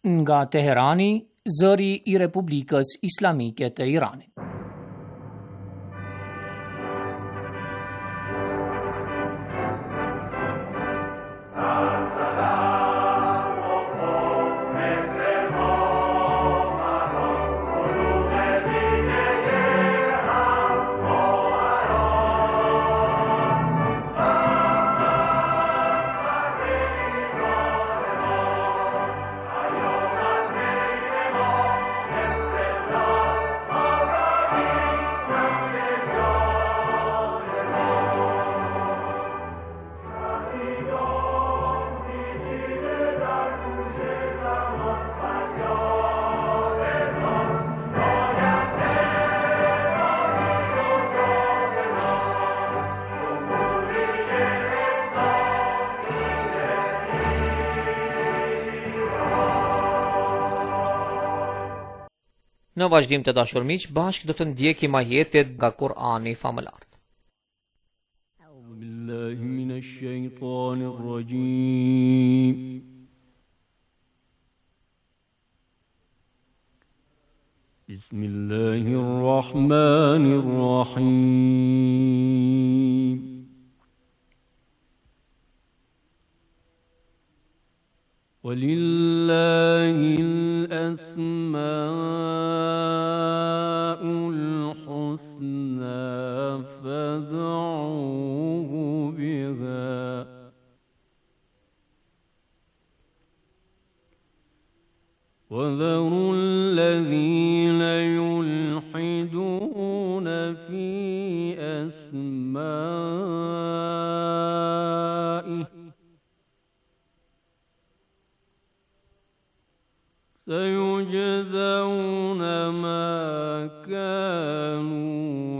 Nga Teherani, zëri I Republikës Islamike të Iranit. Në vazhdim të dashur miq, bashkë do të ndjekim ajetet nga Kur'ani famëlart. A'udhu billahi minash shaitanir rajim. Bismillahir rahmanir rahim. Walillahil asma'ul husna fad'uhu biha وذروا الذين يلحدون في أسمائه سيجزون ما كانوا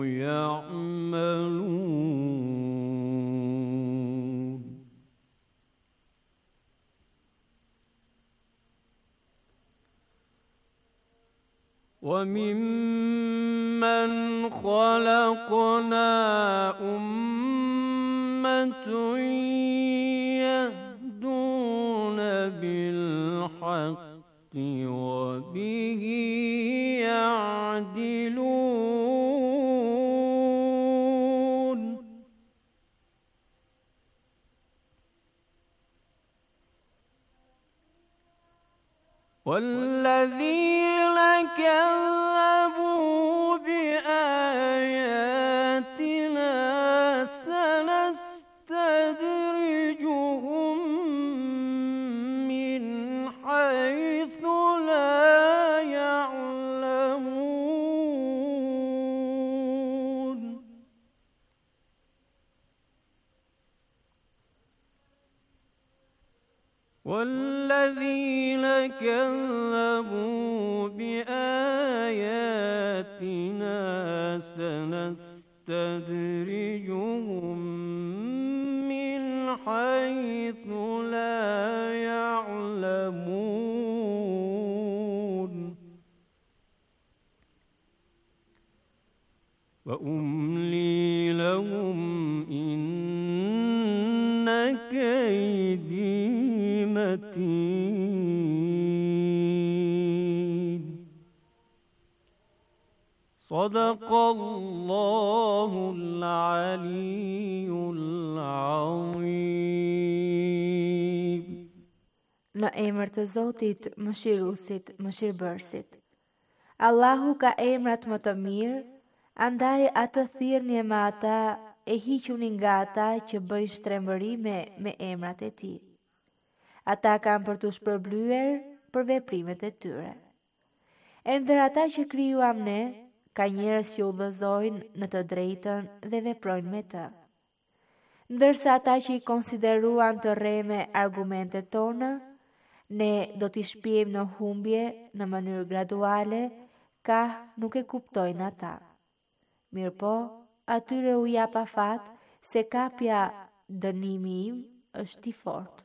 يعملون وممن خلقنا أمة يهدون بالحق وبه يعدلون والذين كذبوا بآياتنا سنستدرجهم من حيث لا يعلمون والذين كذبوا بآياتنا سنستدرجهم من حيث لا يعلمون وأملي لهم إن كيدي متين صدق الله العلي العظيم. Në emër të Zotit, Mëshiruesit, Mëshirbërësit. Allahu ka emrat më të mirë, andaj atë thirrni me ata e hiquni nga ata që bëjnë shtrembërime me emrat e tij. Ata kanë për të shpërblyer për veprimet e tyre. E ndër ata që krijuam ne, ka njerëz që udhëzojnë në të drejtën dhe veprojnë me të. Ndërsa ata që I konsideruan të rreme argumentet tona, ne do t'i shpijim në humbje në mënyrë graduale, ka nuk e kuptojnë ata. Mirëpo, atyre u jap afat se kapja dënimi im është I fortë.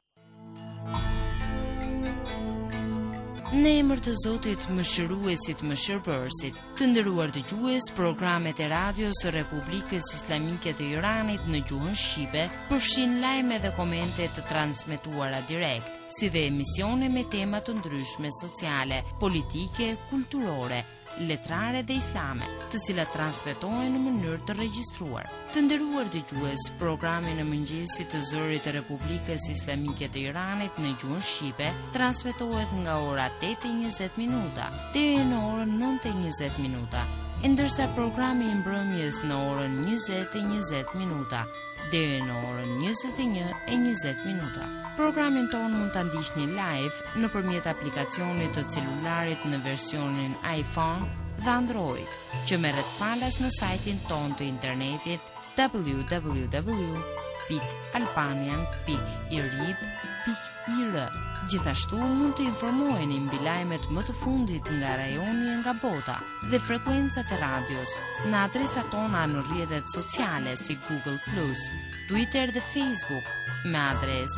Në emër të Zotit, Mëshiruesit, Mëshirbërësit, të nderuar dëgjues, programet e radios së Republikës Islamike të Iranit në gjuhën shqipe përfshin lajme dhe komente të transmetuara direkt, si dhe emisione me tema të ndryshme sociale, politike, kulturore, letrare dhe islame, të cilat transmetohen në mënyrë të regjistruar. Të nderuar dëgjues, programi Në mëngjesit të zërit të Republikës Islamike të Iranit në gjuhën shqipe transmetohet nga ora 8:20 deri në orën 9:20, ndërsa programi i mbrëmjes në orën 20:20 deri në orën 21:20. Programin tonë mund ta ndiqni live nëpërmjet aplikacionit të celularit në versionin iPhone dhe Android, që merret falas në sajtin tonë të internetit www.albanian.irib.ir. Gjithashtu mund të informoheni mbi lajmet më të fundit nga rajoni e nga bota dhe frekuencat e radios në adresat tona në rrjetet sociale si Google+, Twitter dhe Facebook me adresë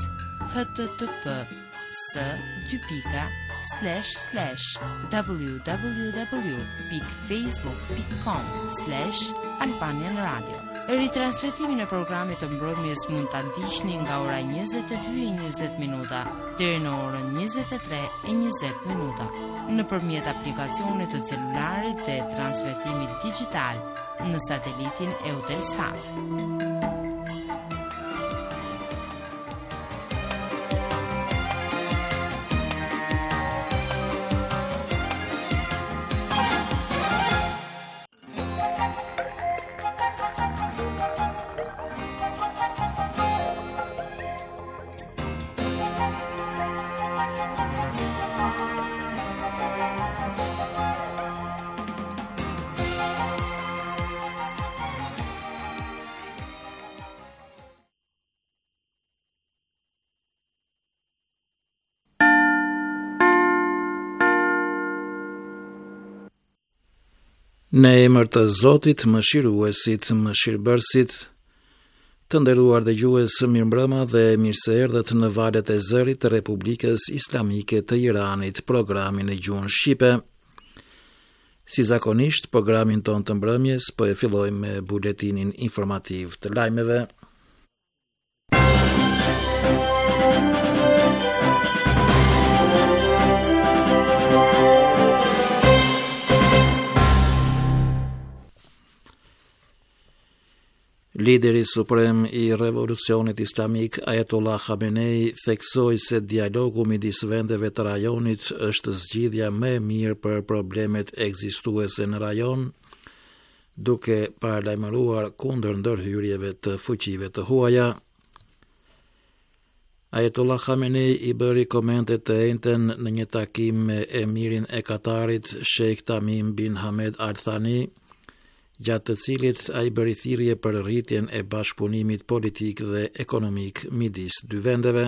http://www.facebook.com/Albanian Radio. Ritransmetimin e programit të mbrëmjes mund ta ndiqni nga ora 22:20 deri në orën 23:20 nëpërmjet aplikacionit të celularit dhe transmetimit digital në satelitin Eutelsat. Në emër të Zotit, Mëshiruesit, Mëshirbërësit, të nderuar dëgjues, mirëmbrëma dhe mirë se erdhët në valët e zërit të Republikës Islamike të Iranit, programin e gjuhën shqipe. Si zakonisht, programin ton të mbrëmjes po e fillojmë me buletinin informativ të lajmeve. Lideri suprem i revolucionit islamik Ayatollah Khamenei theksoi se dialogu midis vendeve të rajonit është zgjidhja më e mirë për problemet ekzistuese në rajon, duke paralajmëruar kundër ndërhyrjeve të fuqive të huaja. Ayatollah Khamenei i bëri komente të njëjtën në një takim me emirin e Katarit, Sheikh Tamim bin Hamed Al Thani, gjatë të cilit ai bëri thirrje për rritjen e bashkëpunimit politik dhe ekonomik midis dy vendeve.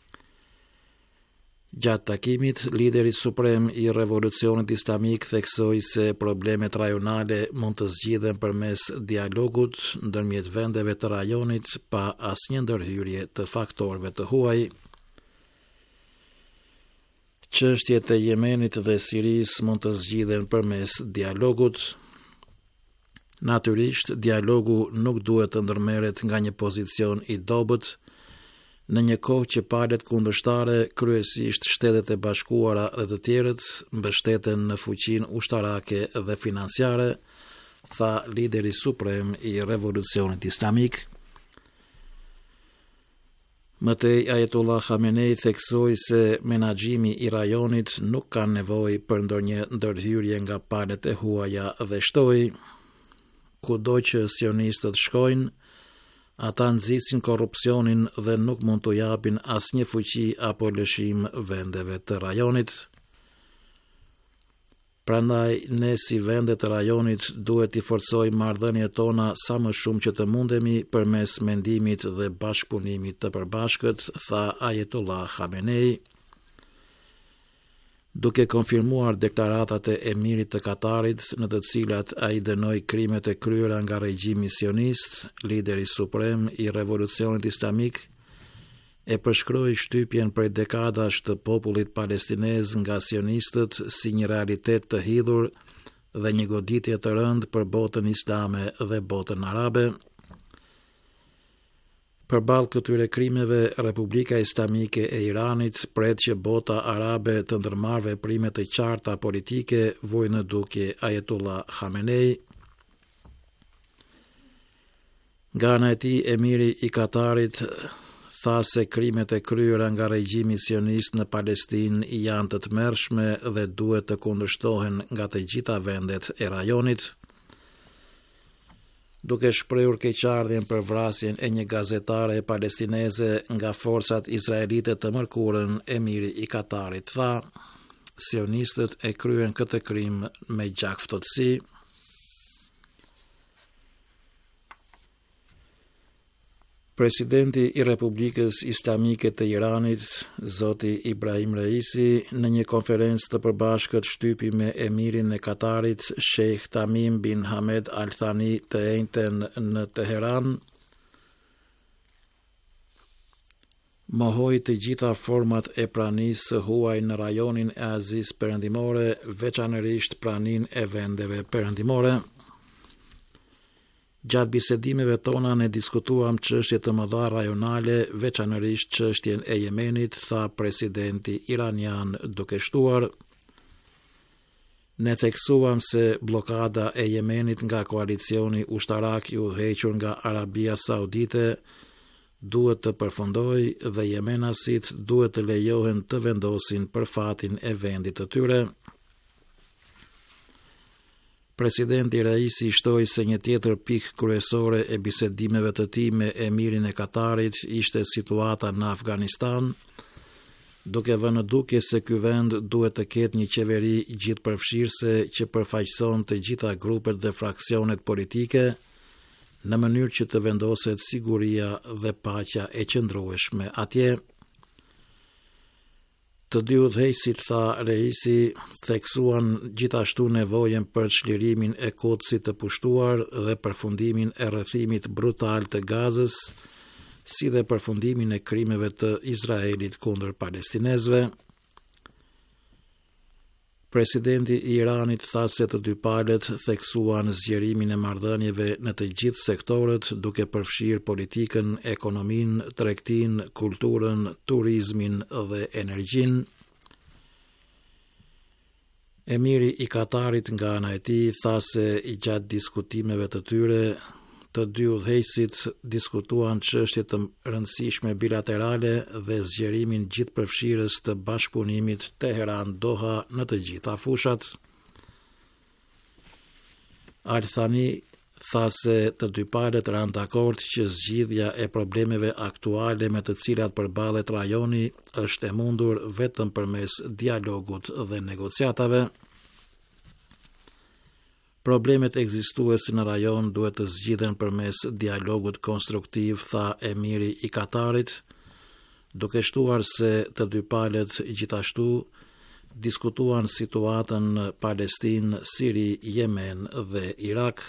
Gjatë takimit, lideri suprem i revolucionit islamik theksoi se problemet rajonale mund të zgjidhen përmes dialogut ndërmjet vendeve të rajonit pa asnjë ndërhyrje të faktorëve të huaj. Çështjet e Yemenit dhe Sirisë mund të zgjidhen përmes dialogut. Natyrisht, dialogu nuk duhet të ndërmerret nga një pozicion i dobët, në një kohë që palët kundërshtare, kryesisht Shtetet e Bashkuara dhe të tjerët, mbështeten në fuqinë ushtarake dhe financiare, tha lideri suprem i revolucionit islamik. Mëtej, Ayatollah Khamenei theksoi se menaxhimi i rajonit nuk ka nevojë për ndonjë ndërhyrje nga palët e huaja dhe shtoi: kudo që sionistët shkojnë, ata nxisin korrupsionin dhe nuk mund t'u japin asnjë fuqi apo lëshim vendeve të rajonit. Prandaj, ne si vende të rajonit duhet i forcojmë marrëdhëniet tona sa më shumë që të mundemi përmes mendimit dhe bashkëpunimit të përbashkët, tha Ayatollah Khamenei, duke konfirmuar deklaratat e emirit të Katarit në të cilat ai dënoi krimet e kryera nga regjimi sionist. Lideri suprem i revolucionit islamik e përshkroi shtypjen prej dekadash të popullit palestinez nga sionistët si një realitet të hidhur dhe një goditje të rëndë për botën islame dhe botën arabe. Përballë këtyre krimeve, Republika Islamike e Iranit pret që bota arabe të ndërmarrë veprime të qarta politike, vojë në dukje Ayatollah Khamenei. Nga ana e tij, emiri i Katarit tha se krimet e kryera nga regjimi sionist në Palestinë janë të tmerrshme dhe duhet të kundërshtohen nga të gjitha vendet e rajonit. Duke shprehur keqardhjen për vrasjen e një gazetare palestineze nga forcat izraelite të mërkurën, emiri i Katarit tha, sionistët e kryen këtë krim me gjakftotësi. Presidenti i Republikës Islamike të Iranit, zoti Ibrahim Raisi, në një konferencë të përbashkët shtypi me emirin e Katarit, Sheikh Tamim bin Hamed Al Thani të enjten në Teheran, mohoi të gjitha format e pranisë së huaj në rajonin e Azisë Perëndimore, veçanërisht praninë e vendeve perëndimore. Gjatë bisedimeve tona ne diskutuam çështje të mëdha rajonale, veçanërisht çështjen e Yemenit, tha presidenti iranian duke shtuar. Ne theksuam se blokada e Yemenit nga koalicioni ushtarak i udhëhequr nga Arabia Saudite duhet të përfundojë dhe jemenasit duhet të lejohen të vendosin për fatin e vendit të tyre. Presidenti Raisi shtoi se një tjetër pikë kryesore e bisedimeve të tij me emirin e Katarit ishte situata në Afganistan, duke vënë në dukje se ky vend duhet të ketë një qeveri gjithëpërfshirëse që përfaqëson të gjitha grupet dhe fraksionet politike në mënyrë që të vendoset siguria dhe paqja e qëndrueshme atje. Të dy udhëheqësit, tha Raisi, theksuan gjithashtu nevojën për çlirimin e Kutsit të pushtuar dhe përfundimin e rrethimit brutal të Gazës, si dhe përfundimin e krimeve të Izraelit kundër palestinezëve. Presidenti i Iranit tha se të dy palët theksuan zgjerimin e marrëdhënieve në të gjithë sektorët, duke përfshirë politikën, ekonominë, tregtinë, kulturën, turizmin dhe energjinë. Emiri i Katarit nga ana e tij tha se i gjatë diskutimeve të tyre, të dy udhëheqësit diskutuan çështje të rëndësishme bilaterale dhe zgjerimin gjithëpërfshirës të bashkëpunimit Teheran-Doha në të gjitha fushat. Al Thani tha se të dy palët ranë dakord që zgjidhja e problemeve aktuale me të cilat përballet rajoni është e mundur vetëm përmes dialogut dhe negociatave. Problemet ekzistuese në rajon duhet të zgjidhen përmes dialogut konstruktiv, tha emiri i Katarit, duke shtuar se të dy palët gjithashtu diskutuan situatën në Palestinë, Siri, Yemen dhe Irak.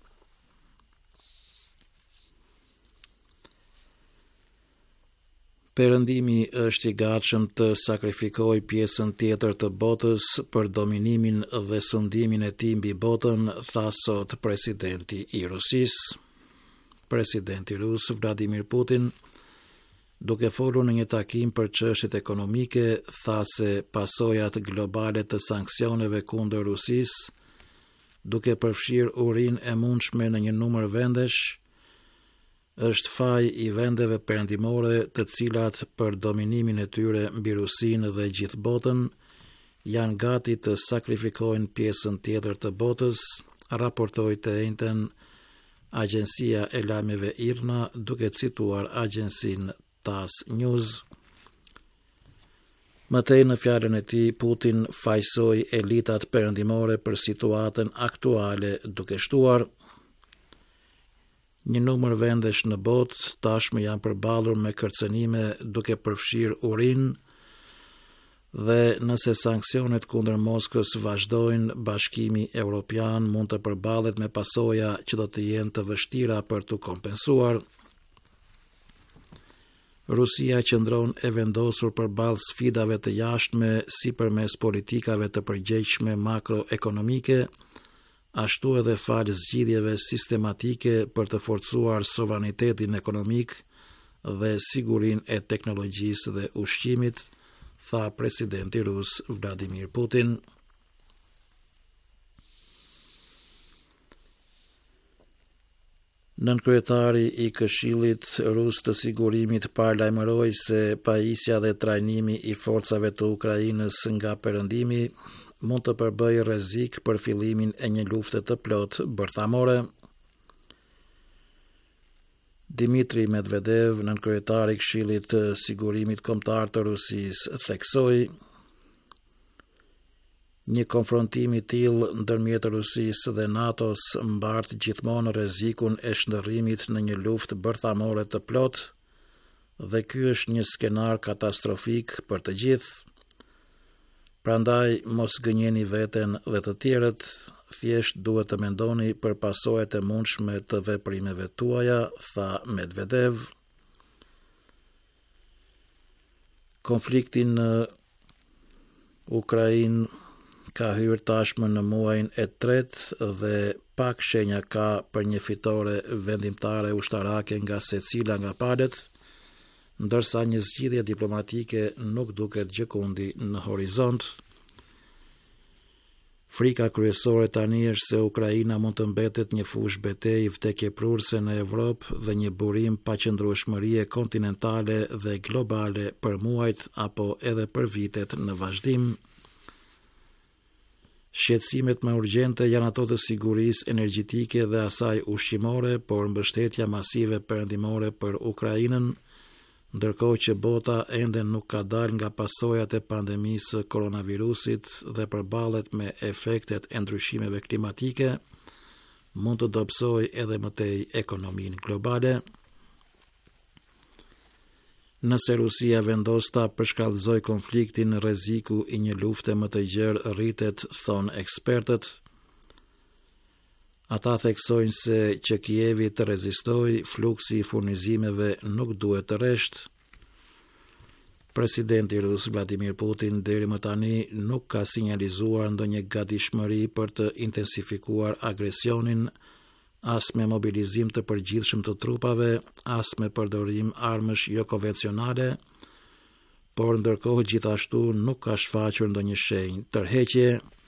Perëndimi është i gatshëm të sakrifikojë pjesën tjetër të botës për dominimin dhe sundimin e tij mbi botën, tha sot presidenti i Rusisë. Presidenti rus Vladimir Putin, duke folur në një takim për çështjet ekonomike, tha se pasojat globale të sanksioneve kundër Rusisë, duke përfshirë urinë e mundshme në një numër vendesh, është faj i vendeve perëndimore të cilat për dominimin e tyre mbi Rusinë dhe gjithë botën janë gati të sakrifikojnë pjesën tjetër të botës, raportoi të njëjtën agjencia e lajmeve IRNA duke cituar agjensinë TASS News. Mëtej në fjalën e tij, Putin fajsoi elitat perëndimore për situatën aktuale duke shtuar: një numër vendesh në botë tashmë janë përballur me kërcënime duke përfshirë urinë dhe nëse sanksionet kundër Moskës vazhdojnë, Bashkimi Evropian mund të përballet me pasoja që do të jenë të vështira për të kompensuar. Rusia qëndron e vendosur përballë sfidave të jashtme si përmes politikave të përgjegjshme makroekonomike, ashtu edhe fal zgjidhjeve sistematike për të forcuar sovranitetin ekonomik, dhe sigurinë e teknologjisë dhe ushqimit, tha presidenti rus Vladimir Putin. Nënkryetari i Këshillit Rus të Sigurimit paralajmëroi se pajisja dhe trajnimi i forcave të Ukrainës nga perëndimi mund të përbëjë rrezik për fillimin e një lufte të plotë bërthamore. Dmitri Medvedev, nënkryetari i Këshillit të Sigurimit Kombëtar të Rusisë, theksoi: një konfrontim i tillë ndërmjet Rusisë dhe NATO-s mbart gjithmonë rrezikun e shndërrimit në një luftë bërthamore të plotë dhe ky është një skenar katastrofik për të gjithë. Prandaj mos gënjeni veten dhe të tjerët, thjesht duhet të mendoni për pasojat e mundshme të veprimeve tuaja, tha Medvedev. Konflikti në Ukrainë ka hyrë tashmë në muajin e tretë dhe pak shenja ka për një fitore vendimtare ushtarake nga secila nga palët, ndërsa një zgjidhje diplomatike nuk duket gjëkundi në horizont. Frika kryesore tani është se Ukraina mund të mbetet një fushë betejë vdekjeprurse në Evropë dhe një burim paqëndrueshmërie kontinentale dhe globale për muajt apo edhe për vitet në vazhdim. Shqetësimet më urgjente janë ato të sigurisë energjetike dhe asaj ushqimore, por mbështetja masive perëndimore për Ukrainën, ndërkohë që bota ende nuk ka dalë nga pasojat e pandemisë së koronavirusit dhe përballet me efektet e ndryshimeve klimatike, mund të dobësojë edhe më tej ekonominë globale. Nëse Rusia vendos ta përshkallëzoj konfliktin, rreziku i një lufte më të gjerë rritet, thonë ekspertët. Ata theksojnë se që Kijevi të rezistojë, fluksi i furnizimeve nuk duhet të rreshtë. Presidenti rus Vladimir Putin deri më tani nuk ka sinjalizuar ndonjë gatishmëri për të intensifikuar agresionin, as me mobilizim të përgjithshëm të trupave, as me përdorim armësh jo konvencionale, por ndërkohë gjithashtu nuk ka shfaqur ndonjë shenjë tërheqje.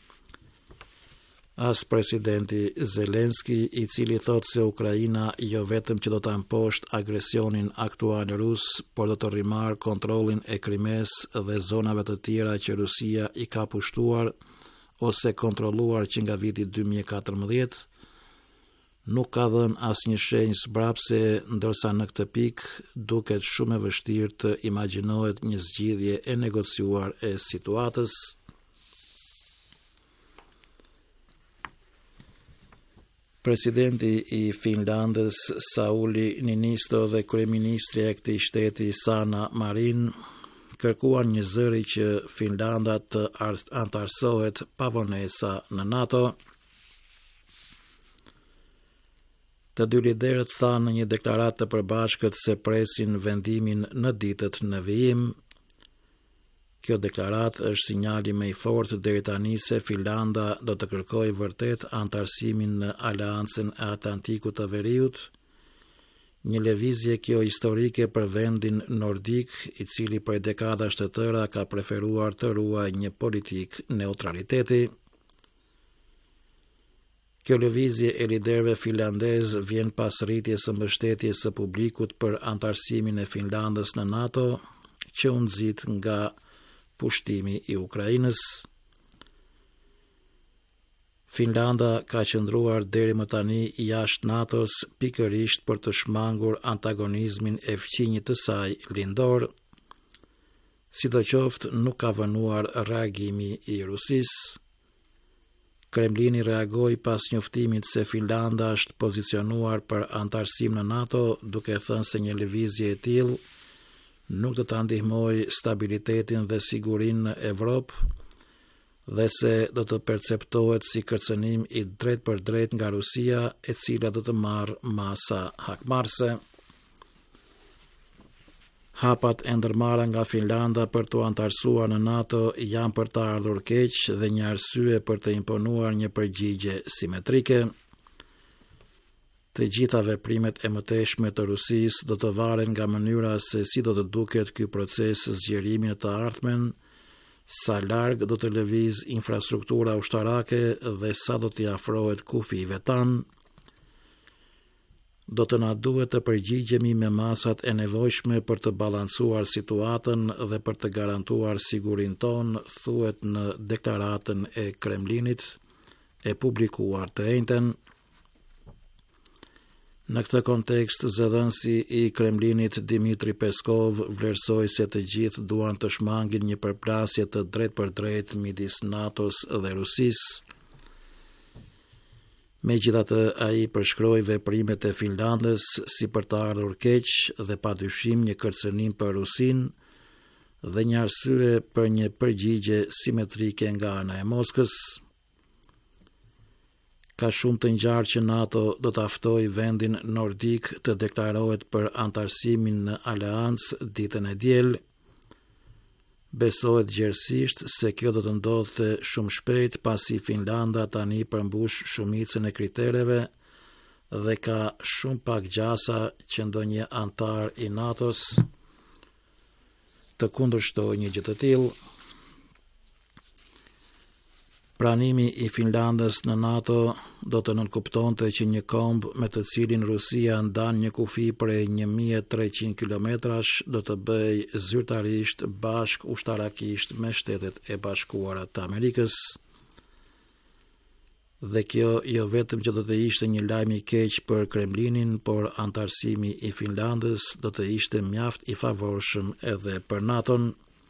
As presidenti Zelenski, i cili thotë se Ukraina jo vetëm që do ta mposhtë agresionin aktual rus, por do të rrimarrë kontrollin e Krimes dhe zonave të tjera që Rusia i ka pushtuar ose kontrolluar që nga viti 2014, nuk ka dhënë asnjë shenjë zbrapse, ndërsa në këtë pikë duket shumë e vështirë të imagjinohet një zgjidhje e negociuar e situatës. Presidenti i Finlandës Sauli Niinisto dhe kryeministri e këtij shteti Sanna Marin kërkuan një zëri që Finlanda të antarësohet pa vonesa në NATO. Të dy liderët thanë në një deklaratë të përbashkët se presin vendimin në ditët në vijim. Kjo deklaratë është sinjali më i fortë deri tani se Finlanda do të kërkojë vërtet antarësimin në Aleancën e Atlantikut të Veriut, një lëvizje kjo historike për vendin nordik, i cili për dekadash të tëra ka preferuar të ruajë një politikë neutraliteti. Kjo lëvizje e liderëve finlandez vjen pas rritjes së mbështetjes së publikut për antarësimin e Finlandës në NATO, që u nxit nga pushtimi i Ukrainës. Finlanda ka qëndruar deri më tani jashtë NATO-s pikërisht për të shmangur antagonizmin e fqinjit të saj lindor. Sidoqoftë nuk ka vënuar reagimi i Rusisë. Kremlini reagoi pas njoftimit se Finlanda është pozicionuar për antarësim në NATO, duke thënë se një lëvizje e tillë nuk do ta ndihmojë stabilitetin dhe sigurinë në Evropë dhe se do të perceptohet si kërcënim i drejt për drejt nga Rusia, e cila do të marrë masa hakmarrëse. Hapat e ndërmarra nga Finlanda për të antarësuar në NATO janë për të ardhur keq dhe një arsye për të imponuar një përgjigje simetrike. Të gjitha veprimet e mëtejshme të Rusisë do të varen nga mënyra se si do të duket ky proces zgjerimi në të ardhmen, sa larg do të lëviz infrastruktura ushtarake dhe sa do t'i afrohet kufive tanë. Do të na duhet të përgjigjemi me masat e nevojshme për të balancuar situatën dhe për të garantuar sigurinë tonë, thuhet në deklaratën e Kremlinit e publikuar të njëjtën. Në këtë kontekst, zëdhënësi i Kremlinit Dmitri Peskov vlerësoi se të gjithë duan të shmangin një përplasje të drejt për drejt midis NATO-s dhe Rusisë. Megjithatë, ai përshkroi veprimet e Finlandës si për të ardhur keq dhe padyshim një kërcënim për Rusinë dhe një arsye për një përgjigje simetrike nga ana e Moskës. Ka shumë të ngjarë që NATO do të ftojë vendin nordik të deklarohet për antarësimin në aleancë ditën e diel. Besohet gjerësisht se kjo do të ndodhte shumë shpejt pasi Finlanda tani përmbush shumicën e kritereve dhe ka shumë pak gjasa që ndonjë antar i NATO-s të kundërshtojë një gjë të tillë. Pranimi i Finlandës në NATO do të nënkuptonte që një komb me të cilin Rusia ndan një kufi prej 1300 kilometrash do të bëj zyrtarisht bashk ushtarakisht me Shtetet e Bashkuara të Amerikës. Dhe kjo jo vetëm që do të ishte një lajm i keq për Kremlinin, por antarësimi i Finlandës do të ishte mjaft i favorshëm edhe për NATO-n.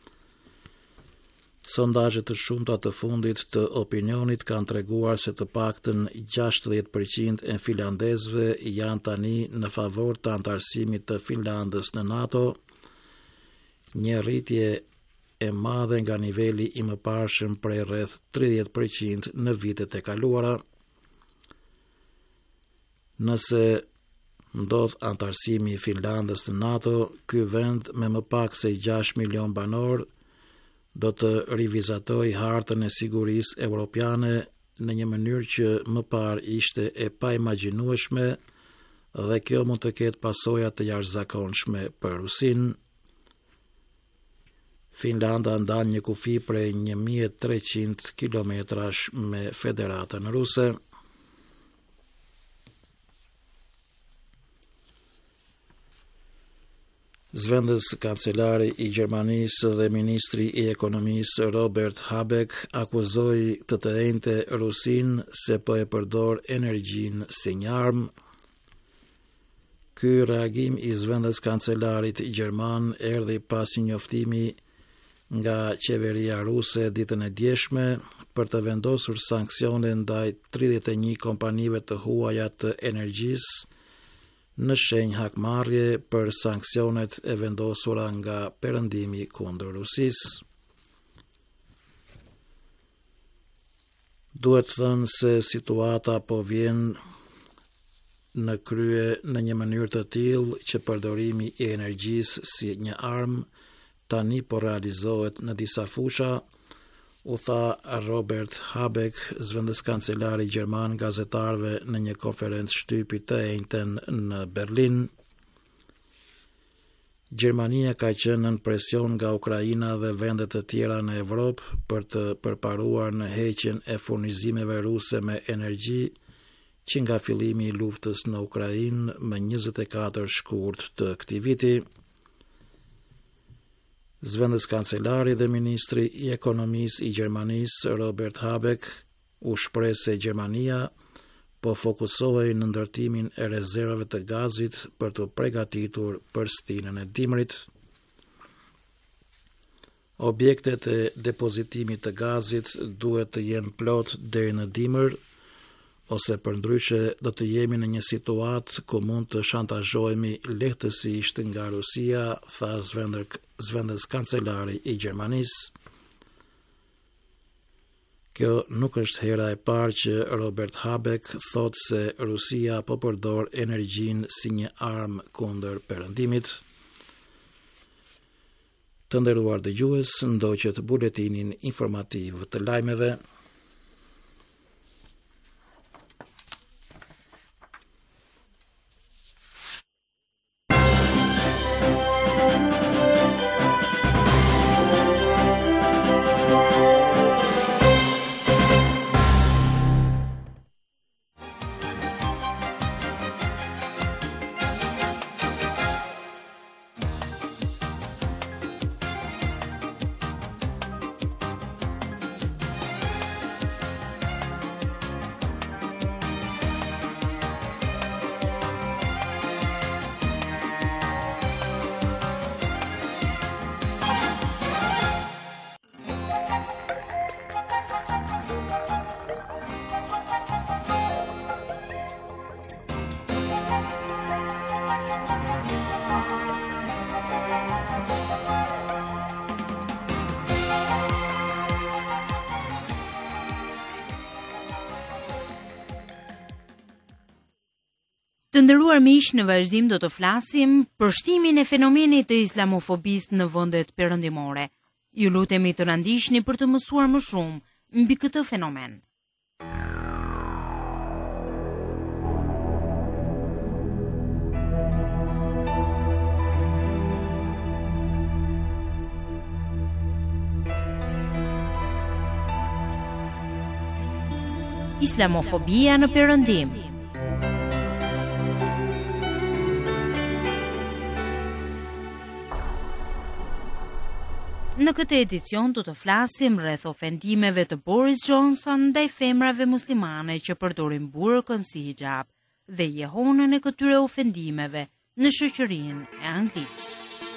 Sondazhet të shumta të fundit të opinionit kanë treguar se të paktën 60% e finlandezëve janë tani në favor të antarësimit të Finlandës në NATO, një rritje e madhe nga niveli i mëparshëm prej rreth 30% në vitet e kaluara. Nëse ndodh antarësimi i Finlandës në NATO, ky vend me më pak se 6 milion banor do të rivizatoj hartën e sigurisë evropiane në një mënyrë që më parë ishte e paimagjinueshme dhe kjo mund të ketë pasoja të jashtëzakonshme për Rusinë. Finlanda ndan një kufi prej 1300 kilometrash me Federatën Ruse. Zëvendës kancelari i Gjermanisë dhe ministri i ekonomisë Robert Habeck akuzoi të njëjtë Rusinë se po e përdor energjinë si një armë. Ky reagim i zëvendës kancelarit gjerman erdhi pas një njoftimi nga qeveria ruse ditën e djeshme për të vendosur sanksione ndaj 31 kompanive të huaja të energjisë në shenjë hakmarrje për sanksionet e vendosura nga perëndimi kundër Rusisë. Duhet thënë se situata po vjen në krye në një mënyrë të tillë që përdorimi i energjisë si një armë tani po realizohet në disa fusha, u tha Robert Habeck, zëvendës kancelari gjerman gazetarëve në një konferencë shtypi të njëjtën në Berlin. Gjermania ka qenë në presion nga Ukraina dhe vendet të tjera në Evropë për të përparuar në heqjen e furnizimeve ruse me energji që nga fillimi i luftës në Ukrainë më 24 shkurt të këtij viti. Zëvendës kancelari dhe ministri i ekonomisë i Gjermanisë Robert Habeck u shpreh se Gjermania po fokusohej në ndërtimin e rezervave të gazit për të përgatitur për stinën e dimrit. Objektet e depozitimit të gazit duhet të jenë plot deri në dimër, ose përndryshe do të jemi në një situatë ku mund të shantazhohemi lehtësisht nga Rusia, tha zëvendës kancelari i Gjermanisë. Kjo nuk është hera e parë që Robert Habeck thotë se Rusia po përdor energjinë si një armë kundër perëndimit. Të nderuar dëgjues, ndoqët buletinin informativ të lajmeve. Të nderuar miq, në vazhdim do të flasim për shtimin e fenomenit të islamofobisë në vendet perëndimore. Ju lutemi të na ndiqni për të mësuar më shumë mbi këtë fenomen. Islamofobia në perëndim. Në këtë edicion do të flasim rreth ofendimeve të Boris Johnson ndaj femrave muslimane që përdorin burkën si hijab dhe jehonën e këtyre ofendimeve në shoqërinë e Anglisë.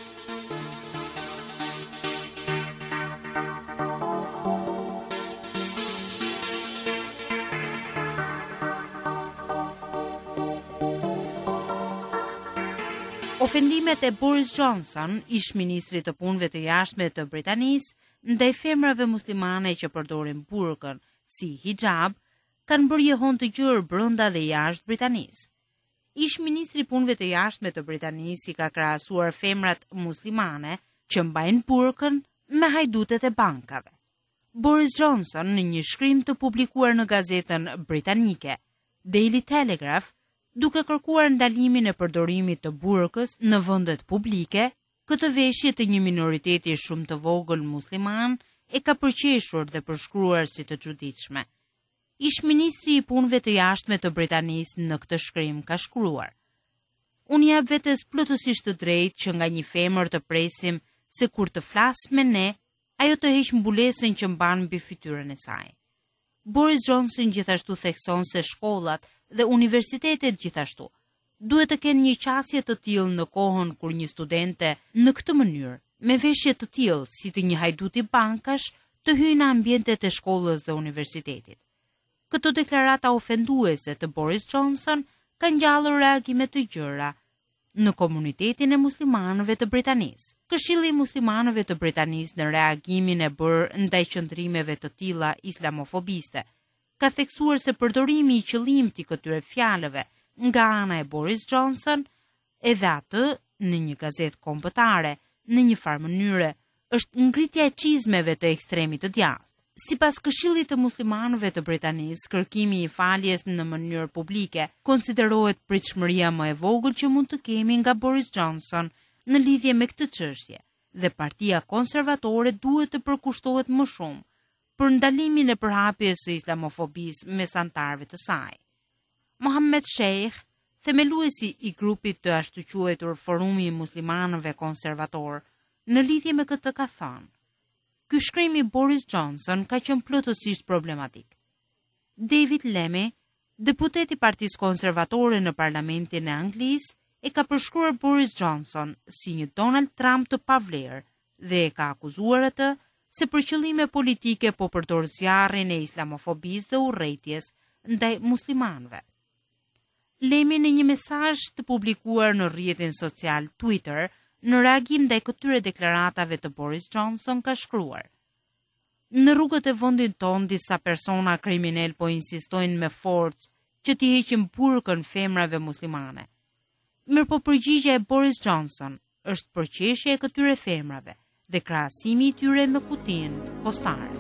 Ofendimet e Boris Johnson, ish-ministrit të punëve të jashtme të Britanisë, ndaj femrave muslimane që përdorin burkën si hijab, kanë bërë jehon të gjerë brenda dhe jashtë Britanisë. Ish-ministri i punëve të jashtme të Britanisë i ka krahasuar femrat muslimane që mbajnë burkën me hajdutet e bankave. Boris Johnson, në një shkrim të publikuar në gazetën britanike Daily Telegraph, duke kërkuar ndalimin e përdorimit të burkës në vendet publike, këtë veshje të një minoriteti shumë të vogël musliman e ka përqeshur dhe përshkruar si të çuditshme. Ish-ministri i punëve të jashtme të Britanisë në këtë shkrim ka shkruar: "Unë jap vetes plotësisht të drejtë që nga një femër të presim se kur të flas me ne, ajo të heq mbulesën që mban mbi fytyrën e saj." Boris Johnson gjithashtu thekson se shkollat dhe universitetet gjithashtu duhet të kenë një qasje të tillë në kohën kur një studente në këtë mënyrë, me veshje të tillë si të një hajduti bankash, të hyjë në ambientet e shkollës dhe universitetit. Këto deklarata ofenduese të Boris Johnson kanë ngjallur reagime të gjëra në komunitetin e muslimanëve të Britanisë. Këshilli i muslimanëve të Britanisë në reagimin e bërë ndaj qëndrimeve të tilla islamofobiste ka theksuar se përdorimi i qëllimit të këtyre fjalëve nga ana e Boris Johnson, edhe atë në një gazetë kombëtare, në një farë mënyre, është ngritja e çizmeve të ekstremit të djathtë. Sipas Këshillit të muslimanëve të Britanisë, kërkimi i faljes në mënyrë publike konsiderohet pritshmëria më e vogël që mund të kemi nga Boris Johnson në lidhje me këtë çështje, dhe Partia Konservatore duhet të përkushtohet më shumë për ndalimin e përhapjes së islamofobisë mes anëtarëve të saj. Mohammed Sheikh, themeluesi i grupit të ashtu quajtur Forumi i Muslimanëve Konservator, në lidhje me këtë ka thënë: "Ky shkrim i Boris Johnson ka qenë plotësisht problematik." David Lemmy, deputet i Partisë Konservatore në Parlamentin e Anglisë, e ka përshkruar Boris Johnson si një Donald Trump të pavlerë dhe e ka akuzuar atë se për qëllime politike po përdor zjarrin e islamofobisë dhe urrëties ndaj muslimanëve. Lemmy në një mesazh të publikuar në rrjetin social Twitter, në reagim ndaj këtyre deklaratave të Boris Johnson ka shkruar: "Në rrugët e vendit ton disa persona kriminal po insistojnë me forcë që t'i heqin burkën femrave muslimane. Mirëpo përgjigjja e Boris Johnson është përqeshje e këtyre femrave dhe krahasimi i tyre me kutinë postare."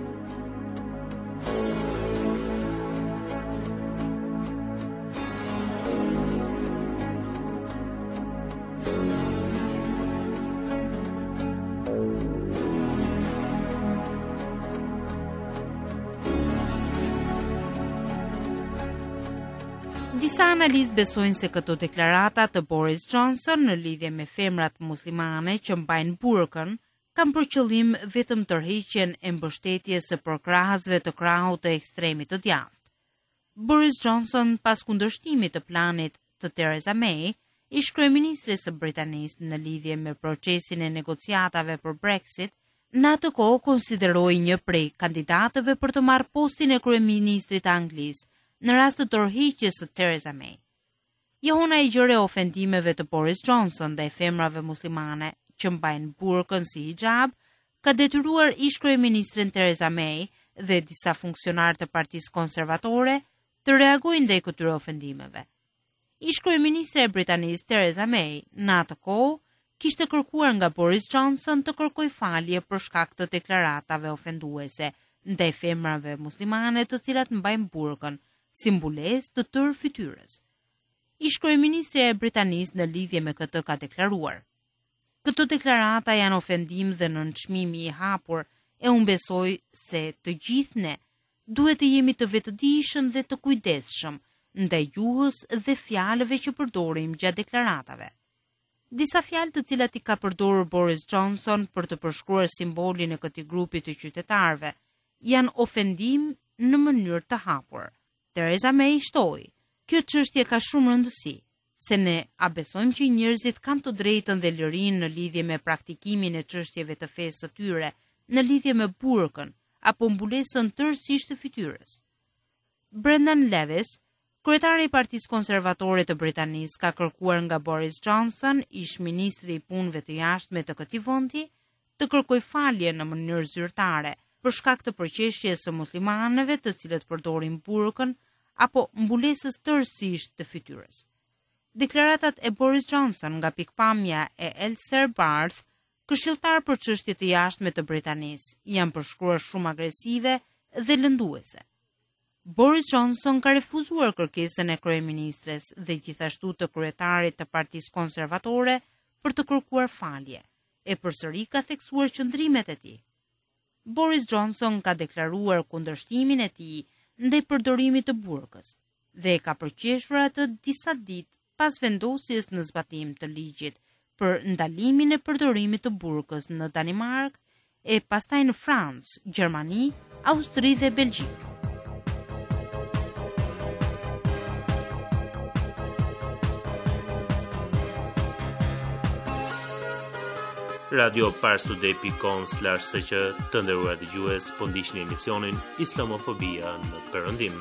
Disa analistë besojnë se këto deklarata të Boris Johnson në lidhje me femrat muslimane që mbajnë burkën kanë për qëllim vetëm tërheqjen e mbështetjes së përkrahësve të krahut të ekstremit të djathtë. Boris Johnson, pas kundërshtimit të planit të Theresa May, ish kryeministres së Britanisë në lidhje me procesin e negociatave për Brexit, në atë kohë konsideroi një prej kandidatëve për të marrë postin e kryeministrit anglisë në rast të tërheqjes së Theresa May. Jehona e gjerë e ofendimeve të Boris Johnson ndaj femrave muslimane që mbajnë burkën si hijab ka detyruar ish kryeministren Theresa May dhe disa funksionarë të Partisë Konservatore të reagojnë ndaj këtyre ofendimeve. Ish kryeministre e Britanisë Theresa May në atë kohë kishte kërkuar nga Boris Johnson të kërkojë falje për shkak të deklaratave ofenduese ndaj femrave muslimane të cilat mbajnë burkën, si mbulesë të tërë fytyrës. Ish kryeministre e Britanisë në lidhje me këtë ka deklaruar: "Këto deklarata janë ofendim dhe nënçmimi i hapur, e unë besoj se të gjithë ne duhet të jemi të vetëdijshëm dhe të kujdesshëm ndaj gjuhës dhe fjalëve që përdorim gjatë deklaratave." Disa fjalë të cilat I ka përdorur Boris Johnson për të përshkruar simbolin e këtij grupi të qytetarëve janë ofendim në mënyrë të hapur. Theresa May shtoi: "Kjo çështje ka shumë rëndësi, se ne a besojmë që njerëzit kanë të drejtën dhe lirinë në lidhje me praktikimin e çështjeve të fesë së tyre, në lidhje me burkën apo mbulesën tërësisht të fytyrës." Brendan Lewis, kryetari I Partisë Konservatore të Britanisë, ka kërkuar nga Boris Johnson, ish ministri I punëve të jashtme të këtij vendi, të kërkojë falje në mënyrë zyrtare për shkak të përqeshjes së muslimanëve të cilët përdorin burkën apo mbulesës tërësisht të fytyrës. Deklaratat e Boris Johnson nga pikpamja e Elser Barth, këshilltar për çështje të jashtme të Britanisë, janë përshkruar shumë agresive dhe lënduese. Boris Johnson ka refuzuar kërkesën e kryeministres dhe gjithashtu të kryetarit të Partisë Konservatore për të kërkuar falje, e përsëri ka theksuar qëndrimet e tij. Boris Johnson ka deklaruar kundërshtimin e tij ndaj përdorimit të burkës dhe e ka përqeshur atë disa ditë pas vendosjes në zbatim të ligjit për ndalimin e përdorimit të burkës në Danimark e pastaj në Francë, Gjermani, Austri dhe Belgjik. Radio parstoday.com/sq të nderuar dëgjues, po ndiqni emisionin Islamofobia në Perëndim.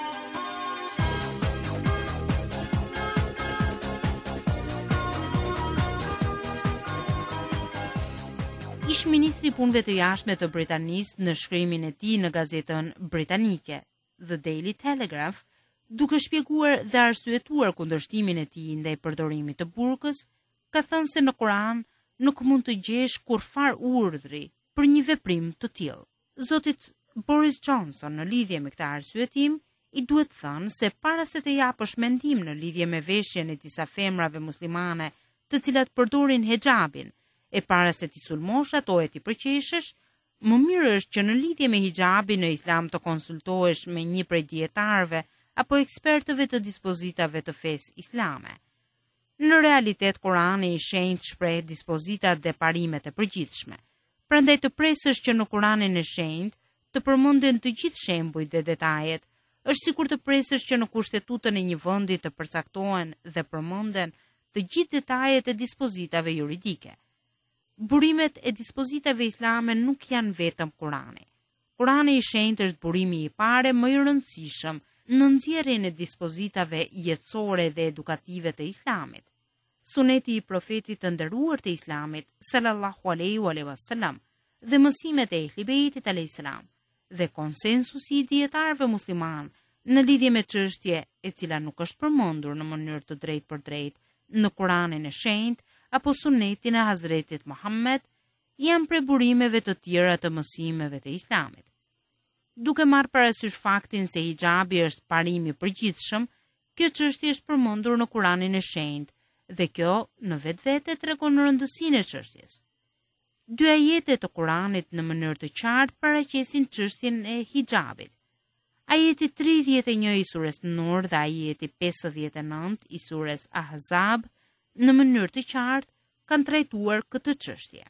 Ish ministri I punëve të jashtme të Britanisë në shkrimin e tij në gazetën britanike The Daily Telegraph, duke shpjeguar dhe arsyetuar kundërshtimin e tij ndaj përdorimit të burkës, ka thënë se në Kur'an nuk mund të gjesh kurfar urdhri për një veprim të tillë. Zotit Boris Johnson, në lidhje me këtë arsyetim, I duhet thënë se para se të japësh mendim në lidhje me veshjen e disa femrave muslimane të cilat përdorin hijabin, e para se ti sulmosh ato e ti përqeshësh, më mirë është që në lidhje me hijabin në Islam të konsultohesh me një prej dietarëve apo ekspertëve të dispozitave të fesë islame. Në realitet, Kurani I shenjtë shpreh dispozitat dhe parimet e përgjithshme. Prandaj të presësh që në Kuranin e shenjtë të përmenden të gjithë shembujt dhe detajet, është sikur të presësh që në kushtetutën e një vendi të përcaktohen dhe përmenden të gjithë detajet e dispozitave juridike. Burimet e dispozitave islame nuk janë vetëm Kurani. Kurani I shenjtë është burimi I parë më I rëndësishëm në nxjerrjen e dispozitave jetësore dhe edukative të Islamit. Suneti I profetit të nderuar të Islamit, sallallahu alaihi wasallam, dhe mësimet e Ehli Bejtit alayhis salam, dhe konsensusi I dietarëve musliman në lidhje me çështje e cila nuk është përmendur në mënyrë të drejtë për drejtë në Kuranin e shenjtë apo Sunetin e Hazretit Muhammed, janë prej burimeve të tjera të mësimeve të Islamit. Duke marrë parasysh faktin se hijabi është parim I përgjithshëm, kjo çështje është përmendur në Kuranin e shenjtë dhe kjo në vetvete tregon rëndësinë e çështjes. Dy ajete të Kuranit në mënyrë të qartë paraqesin çështjen e hijabit. Ajeti 31 I surës Nur dhe ajeti 59 I surës Ahzab në mënyrë të qartë kanë trajtuar këtë çështje.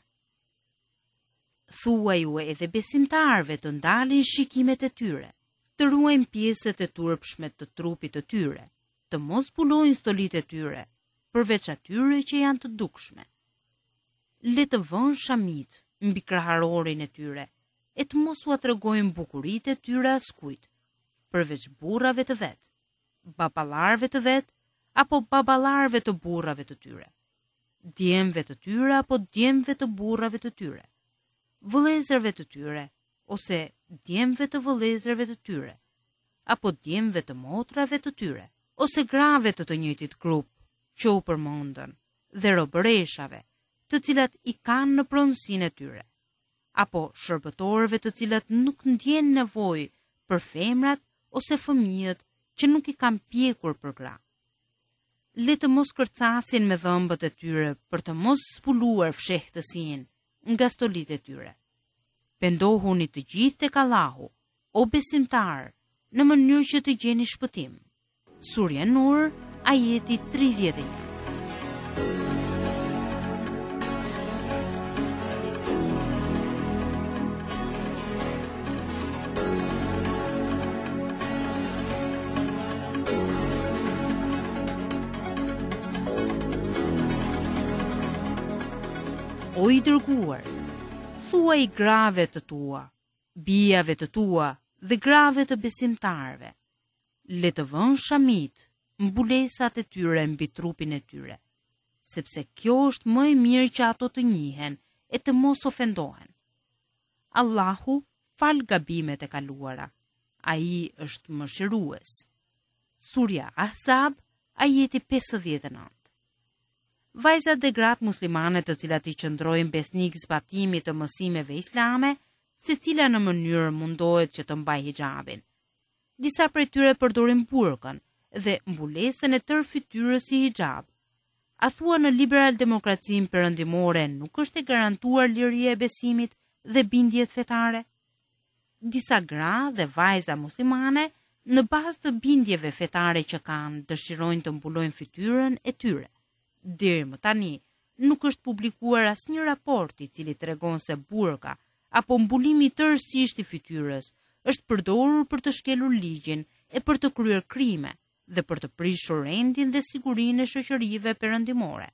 Thuaju edhe besimtarëve të ndalin shikimet e tyre, të ruajnë pjesët e turpshme të trupit të tyre, të mos zbulojnë stolit e tyre, përveç atyre që janë të dukshme. Le të vënë shamit mbi kraharorin e tyre, e të mos u atregojnë bukuritë e tyre askujt, përveç burrave të vet, baballarëve të vet, apo baballarëve të burrave të tyre, djemve të tyre apo djemve të burrave të tyre, vëllezërve të tyre, ose djemve të vëllezërve të tyre, apo djemve të motrave të tyre, ose grave të njëjtit grup që u përmendën dhe robëreshave, të cilat i kanë në pronësinë e tyre, apo shërbëtorëve të cilat nuk ndjen nevojë për femrat ose fëmijët që nuk i kanë pjekur për gra. Le të mos kërcasin me dhëmbët e tyre për të mos zbuluar fshehtësinë nga stolitë e tyre. Pendohuni të gjithë tek Allahu, o besimtar, në mënyrë që të gjeni shpëtim. Surja Nur, ajeti 31. O i dërguar, thuaj grave të tua, bijave të tua dhe grave të besimtarve, le të vënë shamit mbulesat e tyre mbi trupin e tyre, sepse kjo është më e mirë që ato të njihen e të mos ofendohen. Allahu fal gabimet e kaluara, ai është mëshirues. Surja Ahzab, ajeti 59. Vajzat dhe gratë muslimane të cilat i qëndrojnë besnik zbatimit të mësimeve islame, secila në mënyrë mundohet që të mbajë hijabin. Disa prej tyre përdorin burkën dhe mbulesën e tërë fytyrës si hijab. A thua në liberal demokracinë perëndimore nuk është e garantuar liria e besimit dhe bindjet fetare? Disa gra dhe vajza muslimane, në bazë të bindjeve fetare që kanë, dëshirojnë të mbulojnë fytyrën e tyre. Deri më tani, nuk është publikuar asnjë raport i cili tregon se burka apo mbulimi tërësisht i fytyrës është përdorur për të shkelur ligjin e për të kryer krime dhe për të prishur rendin dhe sigurinë e shoqërive perëndimore.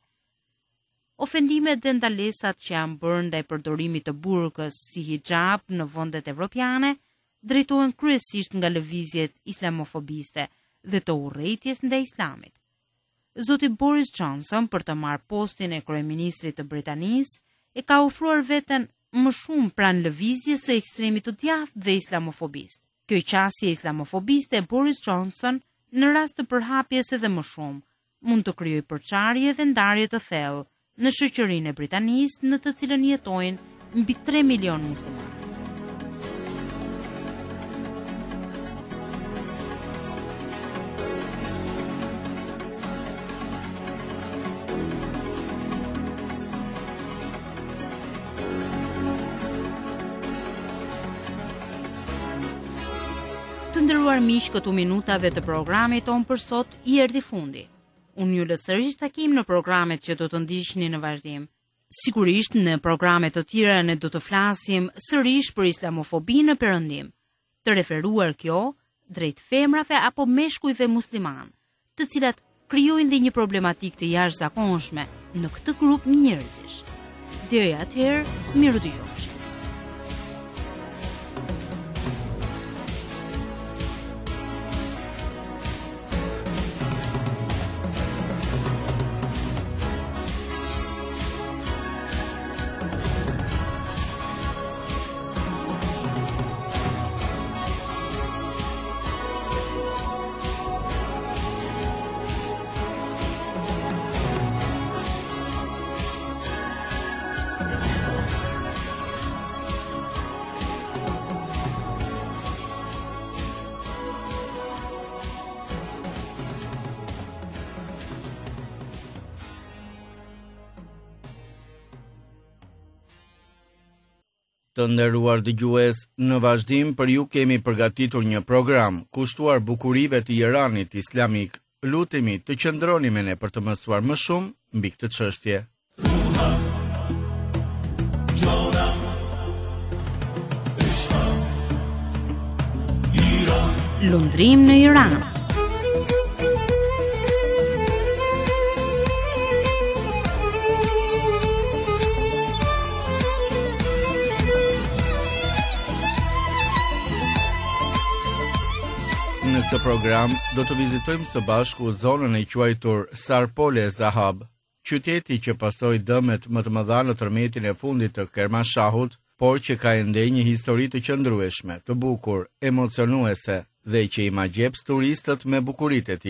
Ofendimet dhe ndalesat që janë bërë ndaj përdorimit të burkës si hijab në vendet evropiane drejtohen kryesisht nga lëvizjet islamofobiste dhe të urrëties ndaj islamit. Zoti Boris Johnson, për të marrë postin e kryeministrit të Britanisë, e ka ofruar veten më shumë pranë lëvizjes së ekstremit të djathtë dhe islamofobist. Kjo qasje islamofobiste e Boris Johnson, në rast të përhapjes edhe më shumë, mund të krijojë përçarje dhe ndarje të thellë në shoqërinë e Britanisë, në të cilën jetojnë mbi 3 milion muslimanë. Të nderuar miq, këtu minutave të programit ton për sot i erdhi fundi. Unë ju lë sërish takim në programet që do të ndiqni në vazhdim. Sigurisht në programe të tjera ne do të flasim sërish për islamofobinë në perëndim, të referuar kjo drejt femrave apo meshkujve musliman, të cilat krijojnë dhe një problematik të jashtëzakonshme në këtë grup njerëzish. Deri atëherë, miru dëgjofshi. Të nderuar dëgjues, në vazhdim për ju kemi përgatitur një program kushtuar bukurive të Iranit islamik. Lutemi të qëndroni me ne për të mësuar më shumë mbi këtë çështje. Lundrim në Iran. Në këtë program do të vizitojmë së bashku zonën e quajtur Sarpole Zahab, qyteti që pasoi dëmet më të mëdha në tërmetin e fundit të Kermanshahut, por që ka ende një histori të qëndrueshme, të bukur, emocionuese dhe që i magjep turistët me bukuritë e tij.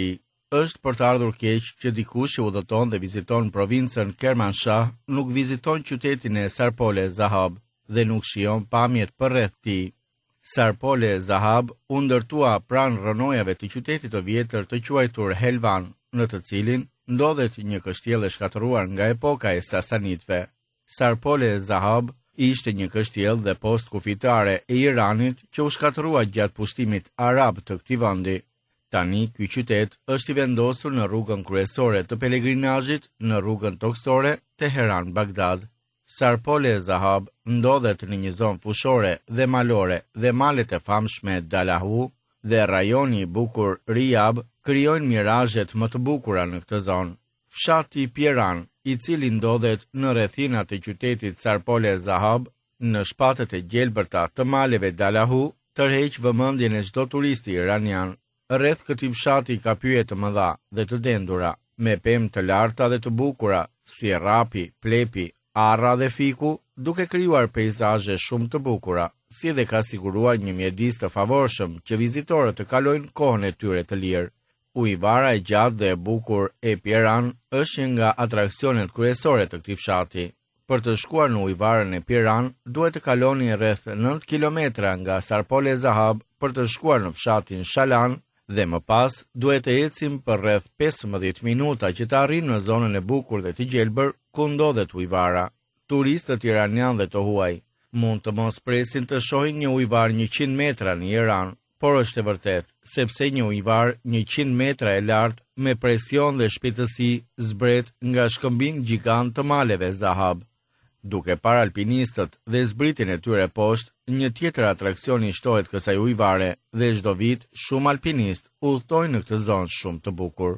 është për të ardhur keq që dikush që udhëton dhe viziton provincën Kermanshah nuk viziton qytetin e Sarpol e Zahab dhe nuk shijon pamjet përreth tij. Sarpol e Zahab u ndërtua pranë rrënojave të qytetit të vjetër të quajtur Helvan, në të cilin ndodhet një kështjellë e shkatëruar nga epoka e Sasanitëve. Sarpol e Zahab ishte një kështjellë dhe post kufitare e Iranit që u shkatërua gjatë pushtimit arab të këtij vendi. Tani ky qytet është i vendosur në rrugën kryesore të pelegrinazhit në rrugën toksore Teheran-Bagdad. Sarpol e Zahab ndodhet në një zonë fushore dhe malore dhe malet e famshme Dalahu dhe rajoni i bukur Riyab krijojnë mirazhet më të bukura në këtë zonë. Fshati Pjeran, i cili ndodhet në rrethinat e qytetit Sarpol e Zahab, në shpatët e gjelbërta të maleve Dalahu, tërheq vëmendjen e çdo turisti iranian. Rreth këtij fshati ka pyje të mëdha dhe të dendura, me pemë të larta dhe të bukura, si rapi, plepi, arra dhe fiku, duke krijuar peizazhe shumë të bukura, si dhe ka siguruar një mjedis të favorshëm që vizitorët të kalojnë kohën e tyre të lirë. Ujvara e gjatë dhe e bukur e Pjeran është një nga atraksionet kryesore të këtij fshati. Për të shkuar në ujvarën e Pjeran, duhet të kaloni rreth 9 kilometra nga Sarpol e Zahab për të shkuar në fshatin Shalan dhe më pas duhet të ecim për rreth 15 minuta që të arrijmë në zonën e bukur dhe të gjelbër ku ndodhet ujvara. Turistët iranian dhe të huaj mund të mos presin të shohin një ujvar 100 metra në Iran, por është e vërtet, sepse një ujvar 100 metra e lartë me presion dhe shpejtësi zbret nga shkëmbing gjigant të maleve Zahab. Duke parë alpinistët dhe zbritin e tyre poshtë, një tjetër atraksion i shtohet kësaj ujvare dhe çdo vit shumë alpinistë udhtojnë në këtë zonë shumë të bukur.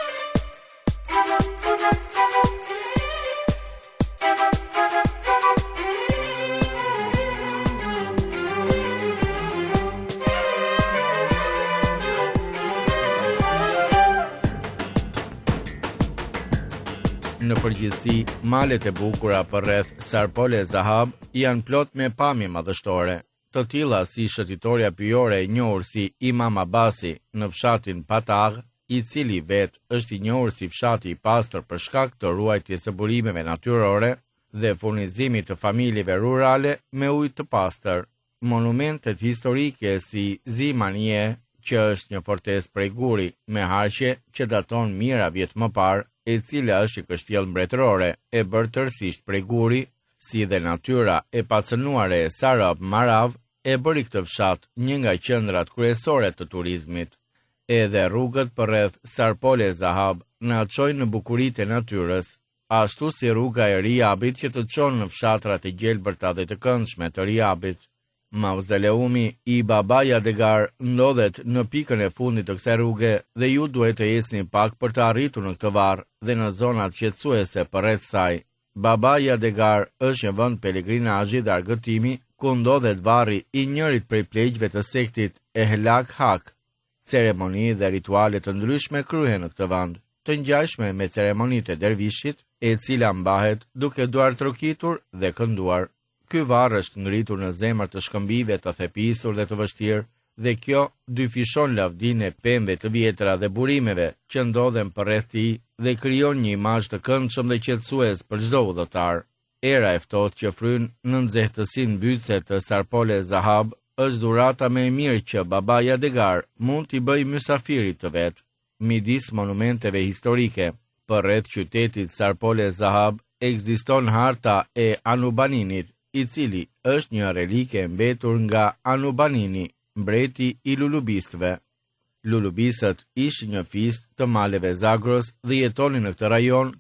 Në përgjithësi, malet e bukura përreth Sarpol e Zahab janë plot me pamje madhështore, të tilla si shëtitoria pyjore e njohur si Imam Abasi në fshatin Patagh, i cili vet është i njohur si fshati i pastër për shkak të ruajtjes së burimeve natyrore dhe furnizimit të familjeve rurale me ujë të pastër. Monumentet historike si Zimanie, që është një fortesë prej guri me harqe që daton mijëra vjet më parë, e cila është një kështjellë mbretërore e bërë tërësisht prej guri, si dhe natyra e pacënuare e Sarab Marav e bëri këtë fshat një nga qendrat kryesore të turizmit. Edhe rrugët përreth Sarpol e Zahab na çojnë në bukuritë e natyrës, ashtu si rruga e Riyabit që të çon në fshatrat e gjelbërta dhe të këndshme të Riyabit. Mauzoleumi i Baba Yadegar ndodhet në pikën e fundit të kësaj rruge dhe ju duhet të ecni pak për të arritur në këtë varr dhe në zonat qetësuese përreth saj. Baba Yadegar është një vend pelegrinazhi dhe argëtimi ku ndodhet varri i njërit prej pleqjve të sektit Ehlak Hak. Ceremoni dhe rituale të ndryshme kryhen në këtë vend, të ngjashme me ceremonitë e dervishit, e cila mbahet duke duar trokitur dhe kënduar. Ky varr është ngritur në zemër të shkëmbive të thepisur dhe të vështirë, dhe kjo dyfishon lavdinë e pemëve të vjetra dhe burimeve që ndodhen përreth tij dhe krijon një imazh të këndshëm dhe qetësues për çdo udhëtar. Era e ftohtë që fryn në nxehtësinë mbytëse të Sarpol e Zahab është dhurata më e mirë që Baba Yadegar mund t'i bëjë mysafirit të vet. Midis monumenteve historike përreth qytetit Sarpol e Zahab ekziston harta e Anubaninit, i cili është një relike e mbetur nga Anubanini, mbreti i Lulubistëve. Lulubisët ishin një fist të maleve Zagros dhe jetonin në këtë rajon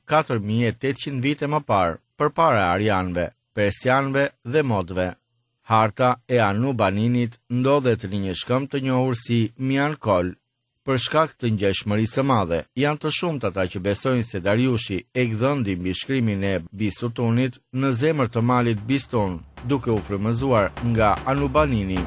4800 vite më parë, përpara arianëve, persianëve dhe modëve. Harta e Anubaninit ndodhet në një shkëmb të njohur si Miankol. Për shkak të ngjashmërisë së madhe, janë të shumtë ata që besojnë se Dariushi e gdhëndi mbi shkrimin e Bisutunit në zemër të malit Bistun, duke u frymëzuar nga Anubanini.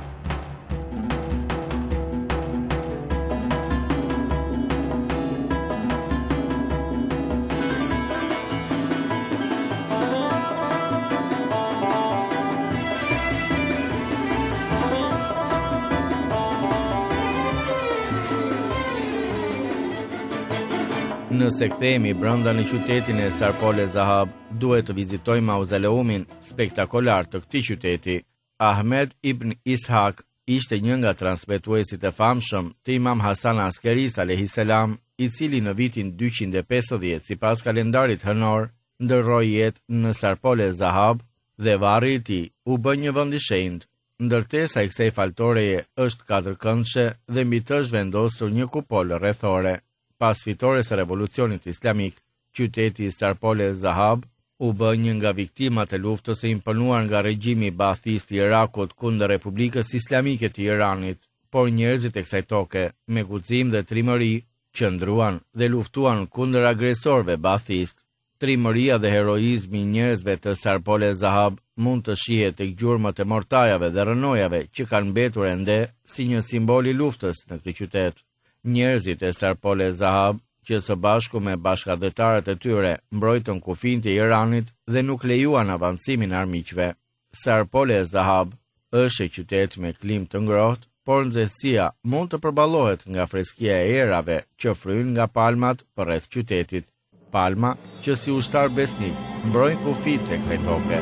Nëse kthehemi brenda në qytetin e Sarpole Zahab, duhet të vizitojmë mauzoleumin spektakolar të këtij qyteti. Ahmed ibn Ishaq ishte një nga transmetuesit e famshëm të Imam Hasan Askeris a.s., i cili në vitin 250 sipas kalendarit hënor ndërroi jetë në Sarpole Zahab dhe varri i tij u bë një vend i shenjtë. Ndërtesa e kësaj faltoreje është katërkëndshme dhe mbi të është vendosur një kupol rrethore. Pas fitores së revolucionit islamik, qyteti i Sarpole Zahab u bë një nga viktimat e luftës së imponuar nga regjimi Baathist i Irakut kundër Republikës Islamike të Iranit, por njerëzit e kësaj toke, me guxim dhe trimëri, qëndruan dhe luftuan kundër agresorëve Baathist. Trimëria dhe heroizmi i njerëzve të Sarpole Zahab mund të shihet tek gjurmët e mortajave dhe rënojave që kanë mbetur ende si një simbol i luftës në këtë qytet. Njerëzit e Sarpole Zahab, që së bashku me bashkëdhetarët e tyre mbrojtën kufijtë e Iranit dhe nuk lejuan avancimin e armiqve. Sarpole Zahab është një qytet me klimë të ngrohtë, por nxehtësia mund të përballohet nga freskia e erave që fryn nga palmat përreth qytetit. Palma që si ushtar besnik mbrojnë kufijtë e kësaj toke.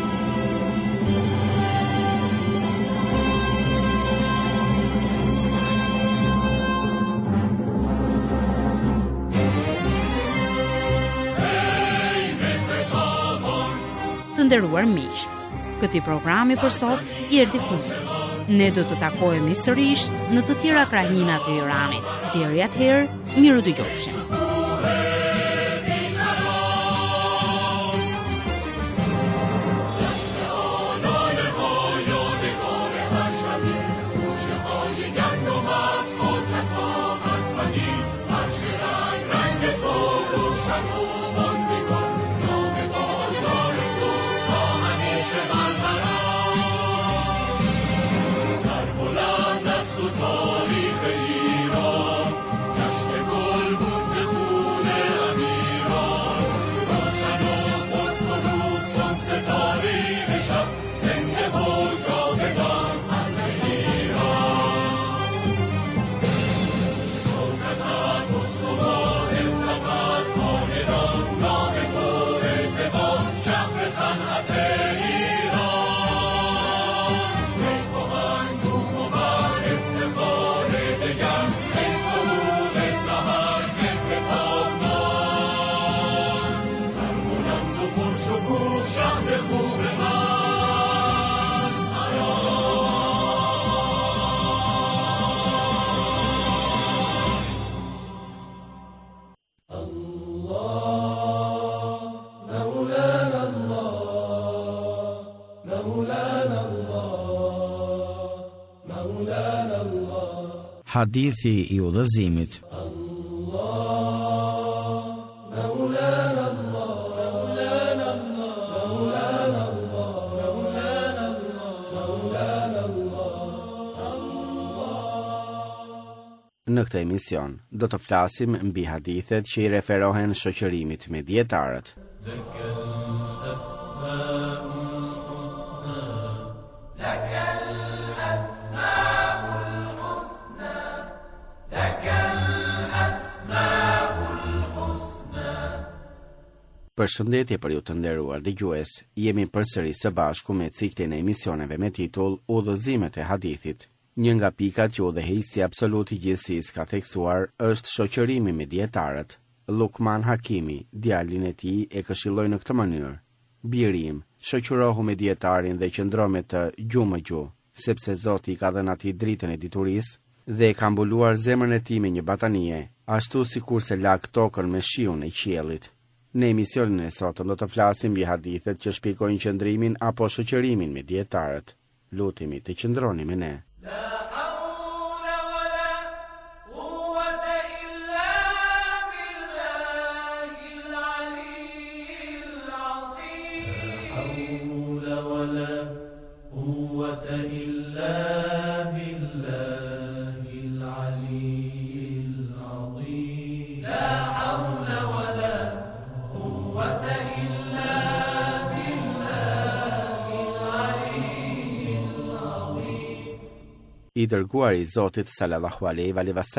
Të nderuar miq, këtij programi për sot i erdhi fundi. Ne do të takohemi sërish në të tjera krahina të Iranit. Deri atëherë, miru dëgjofshim. Hadithi i udhëzimit. Në këtë emision do të flasim mbi hadithet që i referohen shoqërimit me dietarët. Përshëndetje për ju të nderuar dëgjues, jemi përsëri së bashku me ciklin e emisioneve me titull Udhëzimet e hadithit. Një nga pikat që udhëheqësi absolut i gjithësisë ka theksuar është shoqërimi me dietarët. Lukman Hakimi, djalin e tij, e këshilloi në këtë mënyrë: "Biri im, shoqërohu me dietarin dhe qëndro me të gjumë me gjumë, sepse Zoti i ka dhënë atij dritën e diturisë dhe e ka mbuluar zemrën e tij me një batanie, ashtu sikurse lag tokën me shiun e qiellit." Në emisionin e sotëm do të flasim mbi hadithet që shpjegojnë qëndrimin apo shoqërimin me dietarët. Lutemi të qëndroni me ne. I dërguar i Zotit sallallahu alaihi wasallam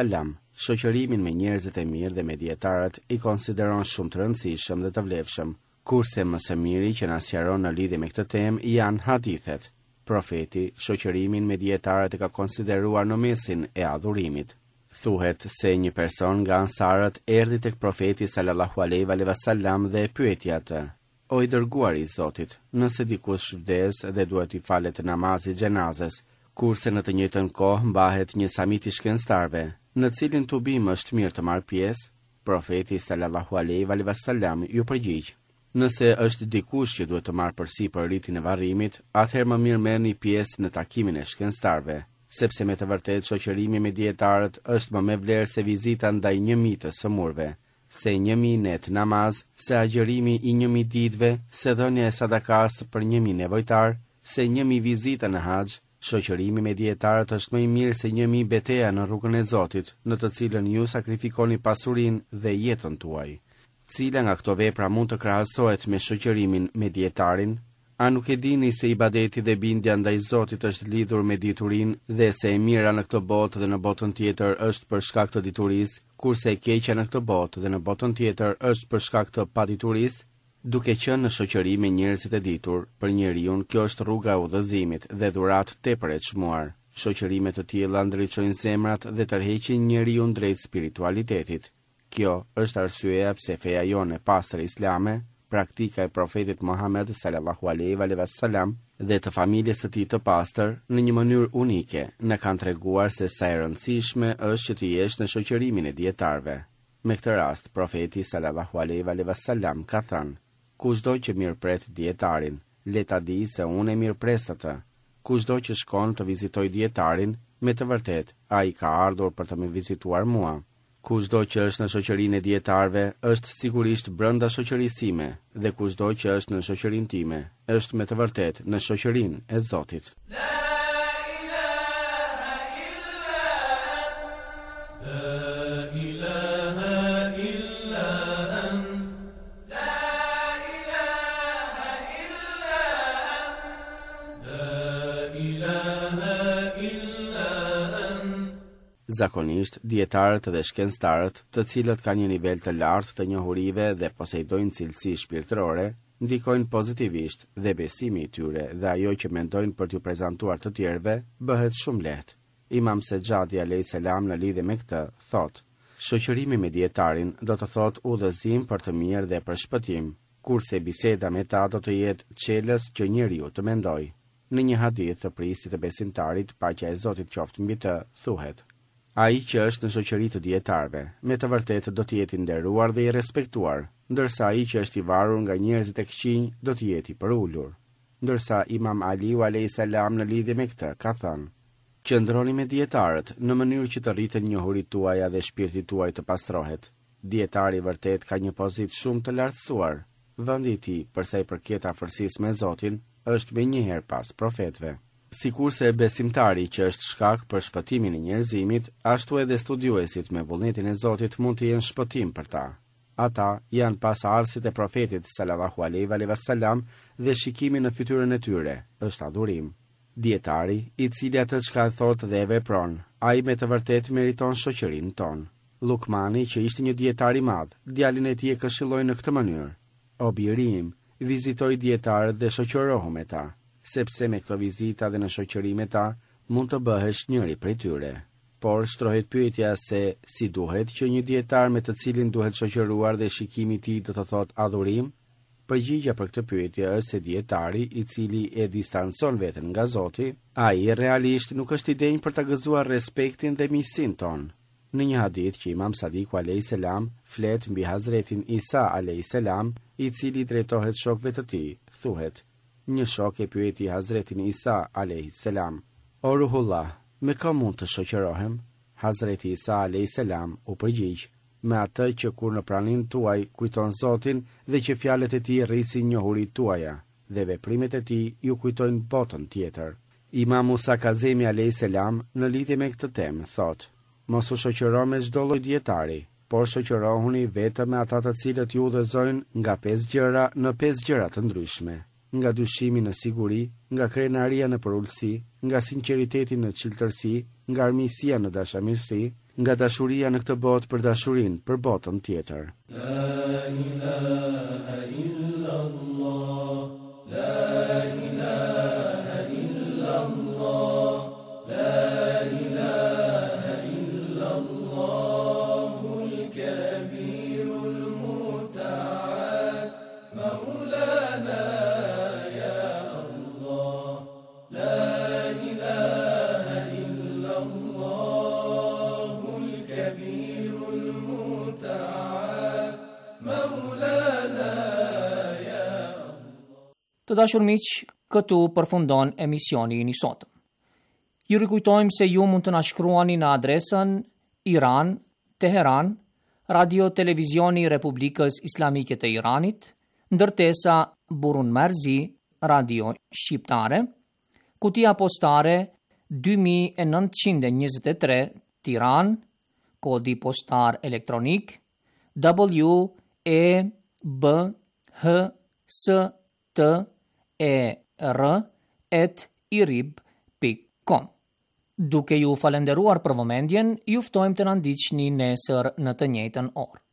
shoqërimin me njerëzit e mirë dhe me dietarët i konsideron shumë të rëndësishëm dhe të vlefshëm, kurse më së miri që na sqaron në lidhje me këtë temë janë hadithet. Profeti shoqërimin me dietarët e ka konsideruar në mesin e adhurimit. Thuhet se një person nga ansarët erdhi tek profeti sallallahu alaihi wasallam dhe e pyeti atë: "O i dërguari i Zotit, nëse dikush vdes dhe duhet i falet namazi xhenazes, kurse në të njëjtën kohë mbahet një samit i shkencëtarëve, në cilin tubim është mirë të marrë pjesë?" Profeti sallallahu alaihi wasallam ju përgjigj: "Nëse është dikush që duhet të marrë përsipër ritin e varrimit, atëherë më mirë merrni pjesë në takimin e shkencëtarëve, sepse me të vërtetë shoqërimi me dietarët është më me vlerë se vizita ndaj 1000 të sëmurve, se 1000 net namaz, se agjërimi i 1000 ditëve, se dhënia e sadakas për 1000 nevojtar, se 1000 vizita në haxh. Shoqërimi me dietarët është më i mirë se 1000 betejë në rrugën e Zotit, në të cilën ju sakrifikoni pasurinë dhe jetën tuaj. Cila nga këto vepra mund të krahasohet me shoqërimin me dietarin? A nuk e dini se ibadeti dhe bindja ndaj Zotit është lidhur me diturinë dhe se e mira në këtë botë dhe në botën tjetër është për shkak të diturisë, kurse e keqja në këtë botë dhe në botën tjetër është për shkak të paditurisë? Duke qenë në shoqëri me njerëzit e ditur, për njeriu kjo është rruga e udhëzimit dhe dhuratë tepër e çmuar. Shoqërime të tilla ndriçojnë zemrat dhe tërheqin njeriu drejt spiritualitetit. Kjo është arsyeja pse feja jonë e pastër islame, praktika e profetit Muhammed sallallahu alaihi wasallam dhe të familjes së tij të pastër, në një mënyrë unike, na kanë treguar se sa e rëndësishme është që të jesh në shoqërimin e dietarëve. Me këtë rast, profeti sallallahu alaihi wasallam ka thënë: "Kushdo që mirëpret dietarin, le ta di se unë e mirëpres atë. Kushdo që shkon të vizitoj dietarin, me të vërtetë ai ka ardhur për të më vizituar mua. Kushdo që është në shoqërinë e dietarëve, është sigurisht brenda shoqërisë time, dhe kushdo që është në shoqërinë time, është me të vërtetë në shoqërinë e Zotit." Zakonisht, dietarët dhe shkencëtarët, të cilët kanë një nivel të lartë të njohurive dhe posedojnë cilësi shpirtërore, ndikojnë pozitivisht dhe besimi i tyre dhe ajo që mendojnë për t'u prezantuar të tjerëve bëhet shumë lehtë. Imam Sejadi alayhis salam në lidhje me këtë thotë: "Shoqërimi me dietarin do të thotë udhëzim për të mirë dhe për shpëtim, kurse biseda me ta do të jetë çelës që njeriu të mendojë." Në një hadith të prisit të besimtarit, paqja e Zotit qoftë mbi të, thuhet: "Ai që është në shoqëri të dietarëve, me të vërtetë do të jetë i nderuar dhe i respektuar, ndërsa ai që është i varur nga njerëzit e këqinj do të jetë i përulur." Ndërsa Imam Aliu alayhis salam në lidhje me këtë ka thënë: "Qëndroni me dietarët në mënyrë që të rriten njohuritë tuaja dhe shpirti tuaj të pastrohet. Dietari vërtet ka një pozitë shumë të lartësuar. Vendi i tij për sa i përket afërsisë me Zotin është më njëherë pas profetëve." Sikurse besimtari që është shkak për shpëtimin e njerëzimit, ashtu edhe studiuesit me vullnetin e Zotit mund të jenë shpëtim për ta. Ata janë pasardhësit e profetit sallallahu alaihi wasallam dhe shikimi në fytyrën e tyre është adhurim. Dietari, i cili atë çka thotë dhe e vepron, ai me të vërtetë meriton shoqërinë tonë. Lukmani, që ishte një dietar i madh, djalin e tij e këshilloi në këtë mënyrë: "O biri im, vizitoj dietarët dhe shoqërohu me ta, sepse me këto vizita dhe në shoqëri me ta mund të bëhesh njëri prej tyre." Por shtrohet pyetja se si duhet që një dietar me të cilin duhet shoqëruar dhe shikimi i tij do të thotë adhurim? Përgjigjja për këtë pyetje është se dietari i cili e distancon veten nga Zoti, ai realisht nuk është i denjë për ta gëzuar respektin dhe miqsinë tonë. Në një hadith që Imam Sadiku alayhis salam flet mbi Hazretin Isa alayhis salam, i cili drejtohet shokëve të tij, thuhet: "Një shok e pyeti Hazretin Isa alayhis salam: O Ruhullah, me kë mund të shoqërohem?" Hazreti Isa alayhis salam u përgjigj: "Me atë që kur në praninë tuaj kujton Zotin dhe që fjalët e tij rrisin njohuritë tuaja dhe veprimet e tij ju kujtojnë botën tjetër." Imam Musa Kazemi alayhis salam në lidhje me këtë temë thotë: "Mos u shoqëro me çdo lloj dietari, por shoqërohuni vetëm me ata të cilët ju udhëzojnë nga 5 gjëra në 5 gjëra të ndryshme." nga dyshimi në siguri, nga krenaria në përullësi, nga sinceriteti në qiltërsi, nga armisia në dashamirësi, nga dashuria në këtë botë për dashurin për botën tjetër. La ilaha illallah, la ilaha illallah, la ilaha illallahul kabirul muta'al, maulana ya Allah, la ilaha illallahul kabirul muta'al, maulana ya Allah. Të dashur miq, këtu përfundon emisioni i sotëm. Ju rikujtojmë se ju mund të na shkruani në adresën Iran, Teheran, Radio Televizioni Republikës Islamike të Iranit, ndërtesa Burun Marzi, Radio Shqiptare, kutia postare 2923 Tiran, kodi postar elektronik WEBHSTER@irib.com. Duke ju falenderuar për vëmendjen, ju ftojmë të na ndiqni nesër në të njëjtën orë.